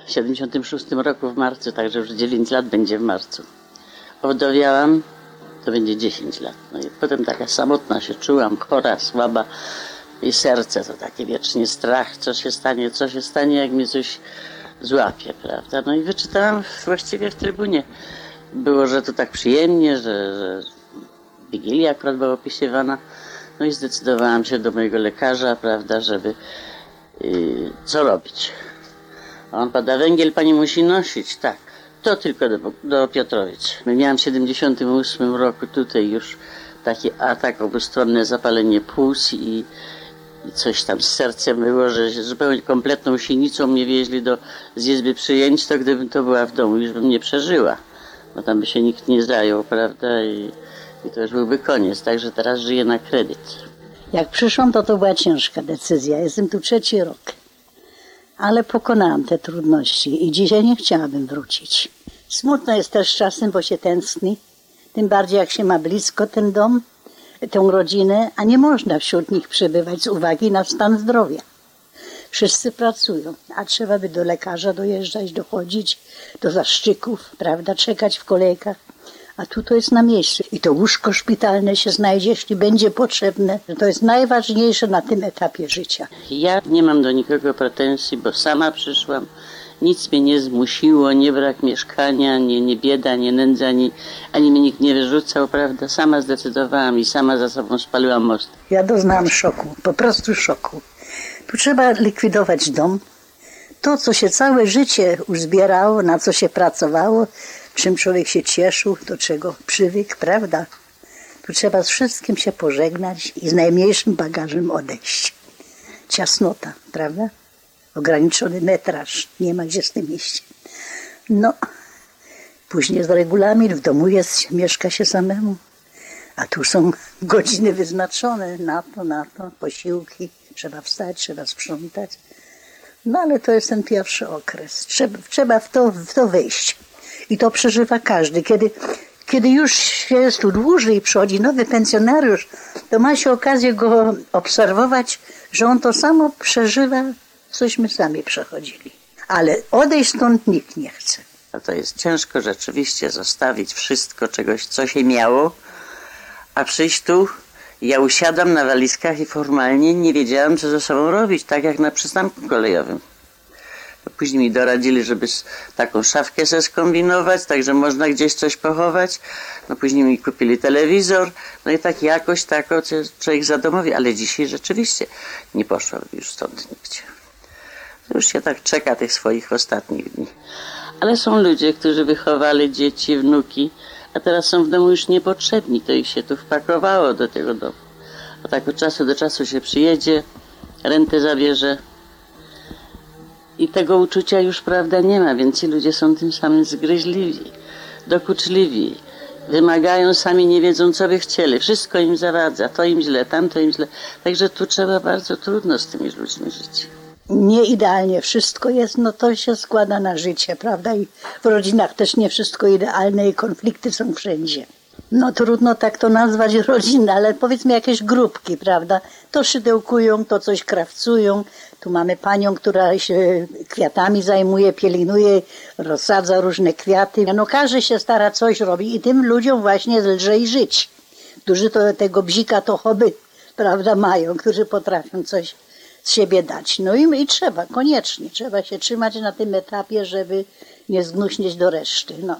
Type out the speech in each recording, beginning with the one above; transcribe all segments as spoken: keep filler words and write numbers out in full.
w siedemdziesiątym szóstym roku w marcu, także już dziewięć lat będzie w marcu. Owdowiałam, to będzie dziesięć lat. No i potem taka samotna się czułam, chora, słaba i serce to taki wiecznie strach, co się stanie, co się stanie, jak mnie coś złapie, prawda? No i wyczytałam właściwie w Trybunie. Było, że to tak przyjemnie, że, że Wigilia akurat była opisywana. No i zdecydowałam się do mojego lekarza, prawda, żeby yy, co robić. A on pada, węgiel pani musi nosić, tak. To tylko do, do Piotrowic. Miałam w siedemdziesiątym ósmym roku tutaj już taki atak, obustronne zapalenie płuc i, i coś tam z sercem było, że zupełnie kompletną sinicą mnie wieźli do, z izby przyjęć, to gdybym to była w domu, już bym nie przeżyła. Bo tam by się nikt nie zajął, prawda, i, i to już byłby koniec. Także teraz żyję na kredyt. Jak przyszłam, to to była ciężka decyzja. Jestem tu trzeci rok. Ale pokonałam te trudności i dzisiaj nie chciałabym wrócić. Smutno jest też czasem, bo się tęskni. Tym bardziej jak się ma blisko ten dom, tę rodzinę, a nie można wśród nich przebywać z uwagi na stan zdrowia. Wszyscy pracują, a trzeba by do lekarza dojeżdżać, dochodzić, do zaszczyków, prawda, czekać w kolejkach. A tu to jest na miejscu. I to łóżko szpitalne się znajdzie, jeśli będzie potrzebne. To jest najważniejsze na tym etapie życia. Ja nie mam do nikogo pretensji, bo sama przyszłam. Nic mnie nie zmusiło, nie brak mieszkania, nie, nie bieda, nie nędza, ani, ani mnie nikt nie wyrzucał, prawda? Sama zdecydowałam i sama za sobą spaliłam most. Ja doznałam szoku, po prostu szoku. Tu trzeba likwidować dom. To, co się całe życie uzbierało, na co się pracowało, czym człowiek się cieszył, do czego przywykł, prawda? Tu trzeba z wszystkim się pożegnać i z najmniejszym bagażem odejść. Ciasnota, prawda? Ograniczony metraż, nie ma gdzie z tym iść. No, później jest regulamin, w domu jest, mieszka się samemu. A tu są godziny wyznaczone na to, na to, posiłki. Trzeba wstać, trzeba sprzątać. No ale to jest ten pierwszy okres. Trzeba, trzeba w, to, w to wejść. I to przeżywa każdy. Kiedy, kiedy już jest tu dłużej i przychodzi nowy pensjonariusz, to ma się okazję go obserwować, że on to samo przeżywa, cośmy sami przechodzili. Ale odejść stąd nikt nie chce. A to jest ciężko rzeczywiście zostawić wszystko, czegoś, co się miało, a przyjść tu. Ja usiadam na walizkach i formalnie nie wiedziałam, co ze sobą robić, tak jak na przystanku kolejowym. Później mi doradzili, żeby taką szafkę sobie skombinować, tak że można gdzieś coś pochować. No później mi kupili telewizor, no i tak jakoś tak człowiek zadomowi, ale dzisiaj rzeczywiście nie poszłam już stąd nigdzie. Już się tak czeka tych swoich ostatnich dni. Ale są ludzie, którzy wychowali dzieci, wnuki, a teraz są w domu już niepotrzebni, to ich się tu wpakowało do tego domu. A tak od czasu do czasu się przyjedzie, rentę zabierze i tego uczucia już, prawda, nie ma, więc ci ludzie są tym samym zgryźliwi, dokuczliwi, wymagają, sami nie wiedzą, co by chcieli, wszystko im zawadza, to im źle, tamto im źle, także tu trzeba bardzo trudno z tymi ludźmi żyć. Nie idealnie wszystko jest, no to się składa na życie, prawda? I w rodzinach też nie wszystko idealne i konflikty są wszędzie. No trudno tak to nazwać rodzinne, ale powiedzmy jakieś grupki, prawda? To szydełkują, to coś krawcują. Tu mamy panią, która się kwiatami zajmuje, pielęgnuje, rozsadza różne kwiaty. No każdy się stara, coś robi i tym ludziom właśnie lżej żyć. Którzy to, tego bzika, to hobby, prawda, mają, którzy potrafią coś z siebie dać. No i, i trzeba, koniecznie, trzeba się trzymać na tym etapie, żeby nie zgnuśnieć do reszty. No.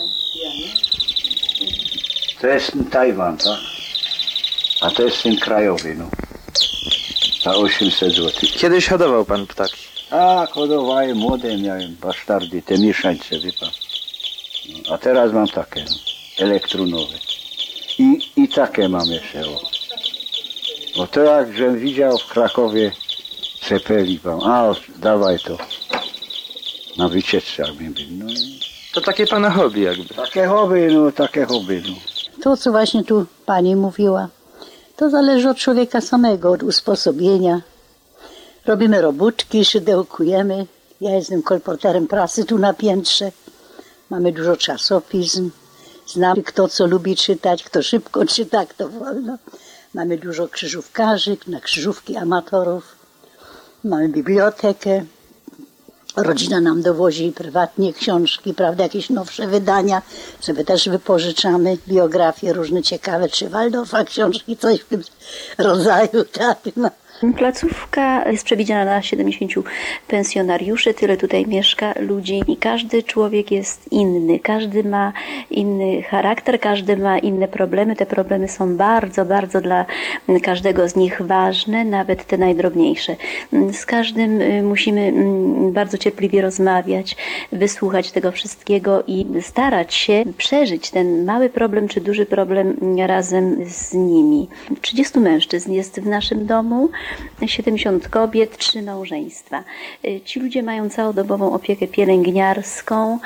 To jest ten Tajwan, tak? A to jest ten krajowy, no. Za osiemset złotych. Kiedyś hodował pan ptaki? A, hodowałem, młode miałem, basztardy, te mieszańce, wie pan. No, a teraz mam takie, no, elektronowe. I, i takie mam jeszcze, o. Bo to jak żem widział w Krakowie, cepeli pan, a dawaj to. Na wycieczce jak mi był, no. To takie pana hobby jakby. Takie hobby, no, takie hobby, no. To, co właśnie tu pani mówiła, to zależy od człowieka samego, od usposobienia. Robimy robótki, szydełkujemy. Ja jestem kolporterem prasy tu na piętrze. Mamy dużo czasopism. Znam, kto co lubi czytać, kto szybko czyta, kto wolno. Mamy dużo krzyżówkarzy, na krzyżówki amatorów. Mamy bibliotekę. Rodzina nam dowozi prywatnie książki, prawda, jakieś nowsze wydania, sobie też wypożyczamy, biografie różne ciekawe, czy Waldorfa książki, coś w tym rodzaju, tak, no. Placówka jest przewidziana na siedemdziesięciu pensjonariuszy, tyle tutaj mieszka ludzi i każdy człowiek jest inny, każdy ma inny charakter, każdy ma inne problemy. Te problemy są bardzo, bardzo dla każdego z nich ważne, nawet te najdrobniejsze. Z każdym musimy bardzo cierpliwie rozmawiać, wysłuchać tego wszystkiego i starać się przeżyć ten mały problem czy duży problem razem z nimi. trzydziestu mężczyzn jest w naszym domu, siedemdziesiąt kobiet, trzy małżeństwa. Ci ludzie mają całodobową opiekę pielęgniarską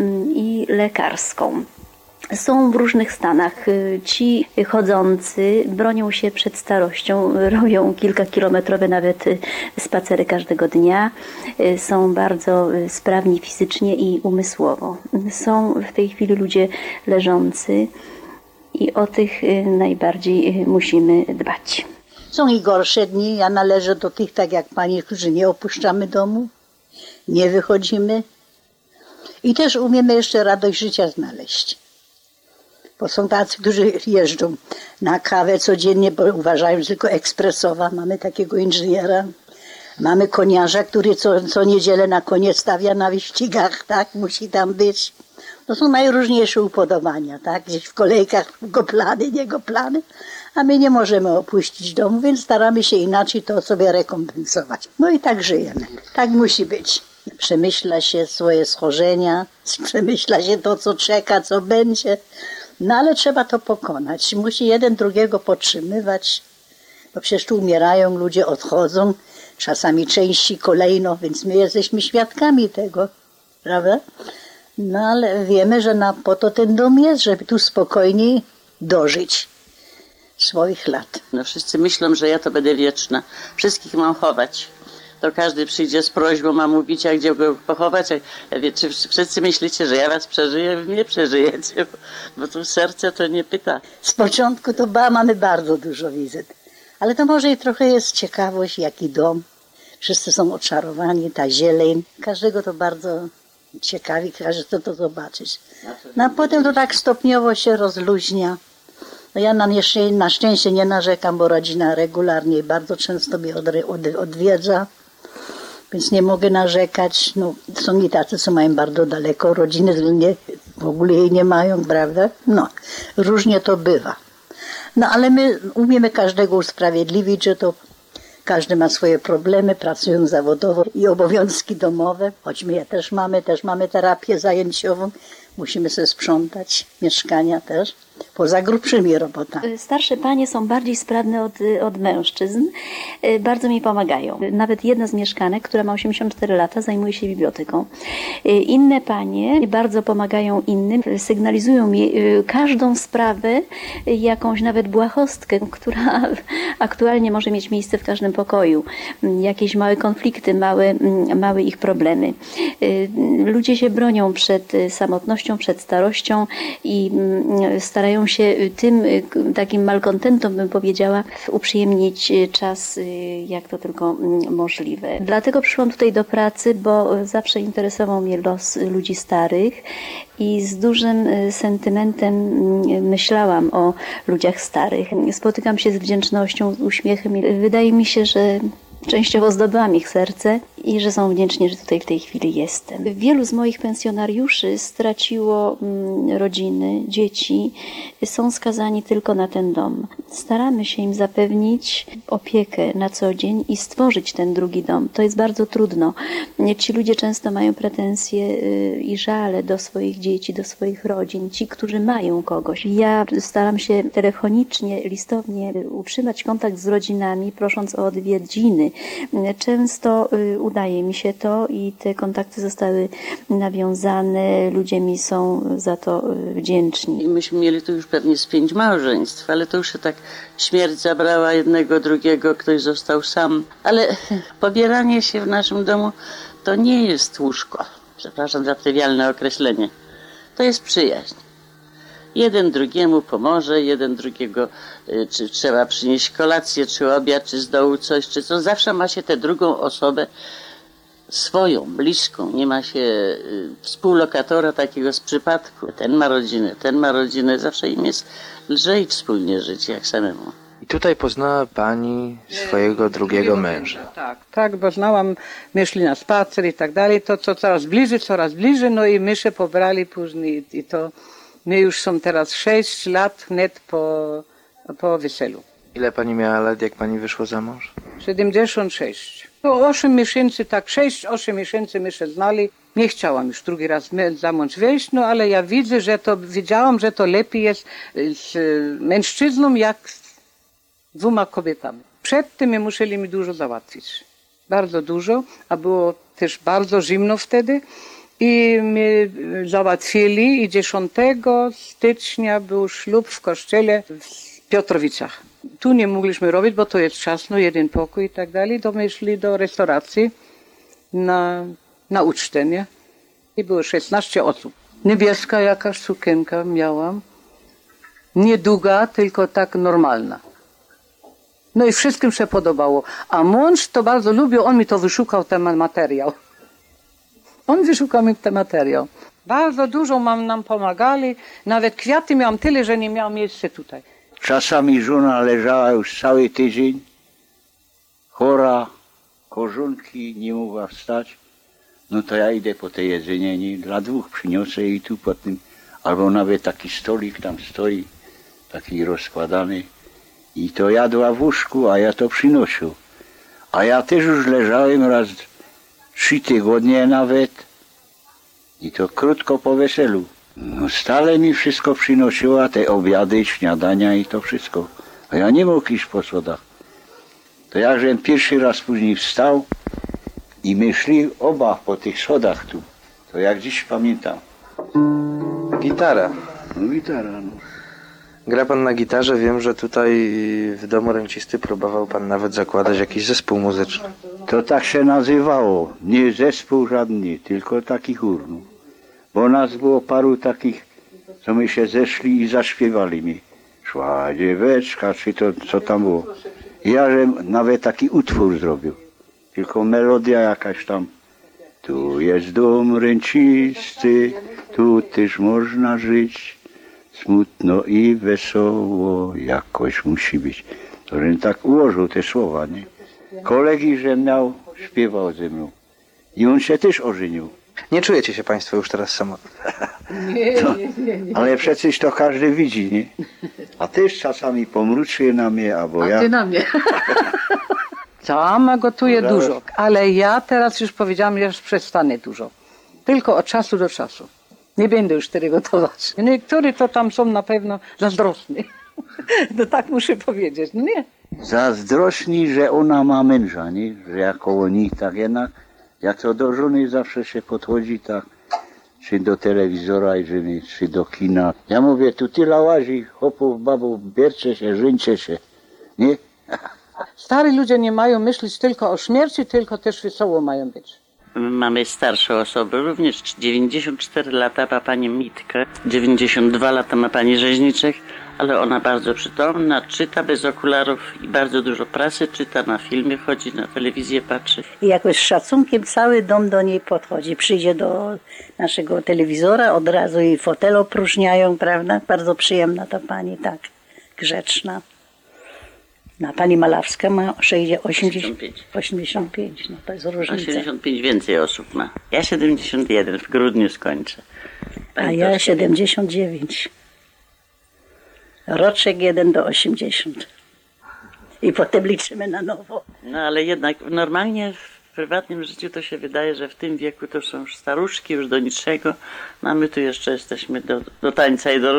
i lekarską. Są w różnych stanach. Ci chodzący bronią się przed starością, robią kilkakilometrowe nawet spacery każdego dnia. Są bardzo sprawni fizycznie i umysłowo. Są w tej chwili ludzie leżący i o tych najbardziej musimy dbać. Są i gorsze dni, ja należę do tych, tak jak pani, którzy nie opuszczamy domu, nie wychodzimy i też umiemy jeszcze radość życia znaleźć. Bo są tacy, którzy jeżdżą na kawę codziennie, bo uważają, że tylko ekspresowa. Mamy takiego inżyniera, mamy koniarza, który co, co niedzielę na konie stawia na wyścigach, tak, musi tam być. To są najróżniejsze upodobania, tak, gdzieś w kolejkach go plany, nie go plany. A my nie możemy opuścić domu, więc staramy się inaczej to sobie rekompensować. No i tak żyjemy. Tak musi być. Przemyśla się swoje schorzenia, przemyśla się to, co czeka, co będzie. No ale trzeba to pokonać. Musi jeden drugiego podtrzymywać, bo przecież tu umierają, ludzie odchodzą, czasami części kolejno, więc my jesteśmy świadkami tego, prawda? No ale wiemy, że na, po to ten dom jest, żeby tu spokojniej dożyć swoich lat. No wszyscy myślą, że ja to będę wieczna. Wszystkich mam chować. To każdy przyjdzie z prośbą, mam mówić, a gdzie go pochować. Ja wie, czy wszyscy myślicie, że ja was przeżyję? Wy mnie przeżyjecie, bo tu serce to nie pyta. Z początku to ba, mamy bardzo dużo wizyt. Ale to może i trochę jest ciekawość, jaki dom. Wszyscy są oczarowani, ta zieleń. Każdego to bardzo ciekawi, każdy chce to zobaczyć. No a potem to tak stopniowo się rozluźnia. No ja na, nieszczę- na szczęście nie narzekam, bo rodzina regularnie i bardzo często mnie od, od, odwiedza, więc nie mogę narzekać. No, są i tacy, co mają bardzo daleko rodziny, nie, w ogóle jej nie mają, prawda? No, różnie to bywa. No ale my umiemy każdego usprawiedliwić, że to każdy ma swoje problemy, pracując zawodowo i obowiązki domowe, choć my je też mamy, też mamy terapię zajęciową, musimy sobie sprzątać mieszkania też, poza grubszymi robotami. Starsze panie są bardziej sprawne od, od mężczyzn, bardzo mi pomagają. Nawet jedna z mieszkanek, która ma osiemdziesiąt cztery lata, zajmuje się biblioteką. Inne panie bardzo pomagają innym, sygnalizują mi każdą sprawę, jakąś nawet błahostkę, która aktualnie może mieć miejsce w każdym pokoju. Jakieś małe konflikty, małe, małe ich problemy. Ludzie się bronią przed samotnością, przed starością i starają się tym takim malkontentom, bym powiedziała, uprzyjemnić czas, jak to tylko możliwe. Dlatego przyszłam tutaj do pracy, bo zawsze interesował mnie los ludzi starych i z dużym sentymentem myślałam o ludziach starych. Spotykam się z wdzięcznością, z uśmiechem i wydaje mi się, że częściowo zdobyłam ich serce i że są wdzięczni, że tutaj w tej chwili jestem. Wielu z moich pensjonariuszy straciło rodziny, dzieci, są skazani tylko na ten dom. Staramy się im zapewnić opiekę na co dzień i stworzyć ten drugi dom. To jest bardzo trudno. Ci ludzie często mają pretensje i żale do swoich dzieci, do swoich rodzin, ci, którzy mają kogoś. Ja staram się telefonicznie, listownie utrzymać kontakt z rodzinami, prosząc o odwiedziny. Często udaje mi się to i te kontakty zostały nawiązane, ludzie mi są za to wdzięczni. I myśmy mieli tu już pewnie z pięć małżeństw, ale to już się tak śmierć zabrała jednego, drugiego, ktoś został sam. Ale pobieranie się w naszym domu to nie jest łóżko. Przepraszam za trywialne określenie. To jest przyjaźń. Jeden drugiemu pomoże, jeden drugiego, czy trzeba przynieść kolację, czy obiad, czy z dołu coś, czy co. Zawsze ma się tę drugą osobę swoją, bliską. Nie ma się y, współlokatora takiego z przypadku. Ten ma rodzinę, ten ma rodzinę. Zawsze im jest lżej wspólnie żyć jak samemu. I tutaj poznała pani swojego drugiego męża. Tak, tak, bo znałam, my szli na spacer i tak dalej, to co coraz bliżej, coraz bliżej, no i my się pobrali później i to my już są teraz sześć lat net po, po weselu. Ile pani miała lat, jak pani wyszła za mąż? siedemdziesiąt sześć. No osiem miesięcy, tak sześć osiem miesięcy my się znali. Nie chciałam już drugi raz za mąż wejść, no ale ja widzę, że to, wiedziałam, że to lepiej jest z mężczyzną jak z dwoma kobietami. Przed tym my musieli dużo załatwić. Bardzo dużo, a było też bardzo zimno wtedy. I my załatwili i dziesiątego stycznia był ślub w kościele w Piotrowicach. Tu nie mogliśmy robić, bo to jest ciasno, jeden pokój i tak dalej. To my szli do restauracji na, na ucztę, nie? I było szesnaście osób. Niebieska jakaś sukienka miałam. Nie długa, tylko tak normalna. No i wszystkim się podobało. A mąż to bardzo lubił, on mi to wyszukał, ten materiał. On wyszukał mi ten materiał. Bardzo dużo mam, nam pomagali. Nawet kwiaty miałam tyle, że nie miałam miejsca tutaj. Czasami żona leżała już cały tydzień, chora, korzonki, nie mogła wstać. No to ja idę po te jedzenie, nie, dla dwóch przyniosę i tu po tym, albo nawet taki stolik tam stoi, taki rozkładany. I to jadła w łóżku, a ja to przynosił. A ja też już leżałem raz trzy tygodnie nawet i to krótko po weselu. No stale mi wszystko przynosiła, te obiady, śniadania i to wszystko. A ja nie mógł iść po schodach. To jakżem pierwszy raz później wstał i my szli oba po tych schodach tu. To jak dziś pamiętam. Gitara. No gitara, no. Gra pan na gitarze, wiem, że tutaj w domu rencisty próbował pan nawet zakładać jakiś zespół muzyczny. To tak się nazywało. Nie zespół żadny, tylko taki chór. No. Bo nas było paru takich, co my się zeszli i zaśpiewali mi. Szła dzieweczka, czy to co tam było. I ja żem nawet taki utwór zrobił. Tylko melodia jakaś tam. Tu jest dom rencisty, tu też można żyć. Smutno i wesoło jakoś musi być. To żem tak ułożył te słowa, nie? Kolegi, że miał, śpiewał ze mną. I on się też ożenił. Nie czujecie się państwo już teraz samotni? To, ale przecież to każdy widzi, nie? A też czasami pomruczy na mnie, albo ja. A ty na mnie. Sama gotuję dużo, ale ja teraz już powiedziałam, że już przestanę dużo. Tylko od czasu do czasu. Nie będę już tyle gotować. Niektórzy to tam są na pewno zazdrosni. No tak muszę powiedzieć, no nie? Zazdrośni, że ona ma męża, nie? Że jako oni, tak jednak, jak to do żony zawsze się podchodzi, tak, czy do telewizora idziemy, czy do kina. Ja mówię, tu tyle łazi, chłopów, babów, bierzcie się, żeńcie się, nie? Stary ludzie nie mają myśleć tylko o śmierci, tylko też wesoło mają być. Mamy starsze osoby, również dziewięćdziesiąt cztery lata ma pani Mitka, dziewięćdziesiąt dwa lata ma pani Rzeźniczek, ale ona bardzo przytomna, czyta bez okularów i bardzo dużo prasy czyta, na filmy chodzi, na telewizję patrzy. I jakoś z szacunkiem cały dom do niej podchodzi. Przyjdzie do naszego telewizora, od razu jej fotel opróżniają, prawda? Bardzo przyjemna ta pani, tak, grzeczna. No, pani Malawska ma osiemdziesiąt pięć. osiemdziesiąt pięć, no to jest różnica. osiemdziesiąt pięć więcej osób ma. Ja siedemdziesiąt jeden, w grudniu skończę. A ja siedemdziesiąt dziewięć. Roczek jeden do osiemdziesiąt. I potem liczymy na nowo. No ale jednak normalnie w prywatnym życiu to się wydaje, że w tym wieku to są już staruszki, już do niczego. No a my tu jeszcze jesteśmy do, do tańca i do